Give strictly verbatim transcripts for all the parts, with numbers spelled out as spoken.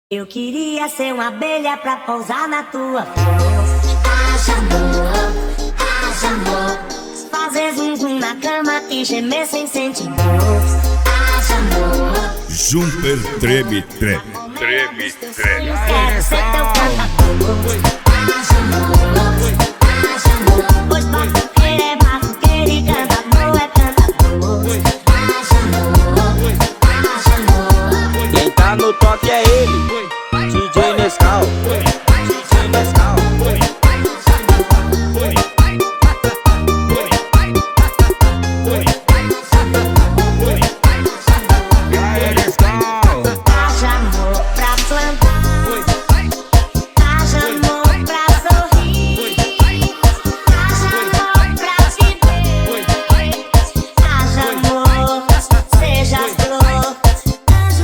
Eu queria ser uma abelha pra pousar na tua flor. Haja amor, haja amor. Fazer zum zum na cama e gemer sem sentir dor. Haja amor. Jumper treme, treme. Treme, treme. Quero ser teu cantador. Haja amor, haja amor. Pois batuqueiro é batuqueiro e cantador é cantador. Haja amor, haja amor. Quem tá no toque é ele, D J Nescau, D J Nescau. Haja amor pra plantar, haja amor pra sorrir, haja amor pra viver, haja amor, seja flor, anjo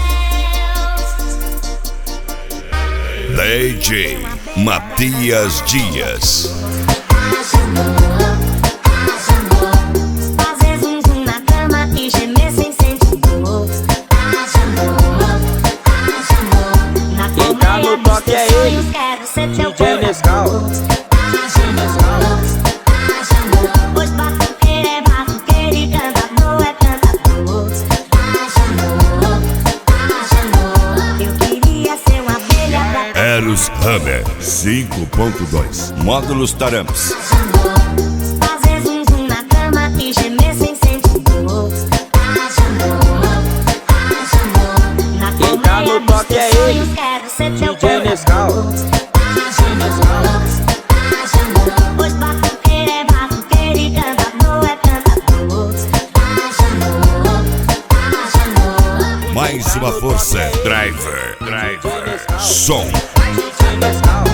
no céu. D J Matias Dias. Haja amor, haja amor. Fazer zum zum na cama e gemer sem sentir dor. Haja amor, haja amor. Na Quem tá no colmeia dos toque é teus ele, sonhos quero ser teu D J Nescau. Haja amor, haja amor. Pois batuqueiro é batuqueiro e cantador é cantador. Haja amor, haja amor. Eu queria ser uma abelha pra Eros Hammer cinco ponto dois. Módulos Tarampes. fazer zum zum na cama e gemer sem sentir dor. Haja amor, haja amor. Na Quem tá no colmeia dos toque é teus ele, sonhos quero ser teu D J Nescau. Haja amor, haja amor. Pois batuqueiro é batuqueiro e cantador é cantador. Haja amor, haja amor. Mais uma força. Driver. Driver. Som. D J Nescau.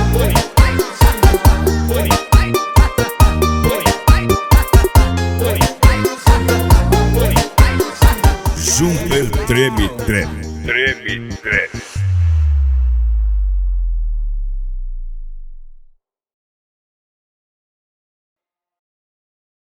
Jumper treme, treme. Treme, treme.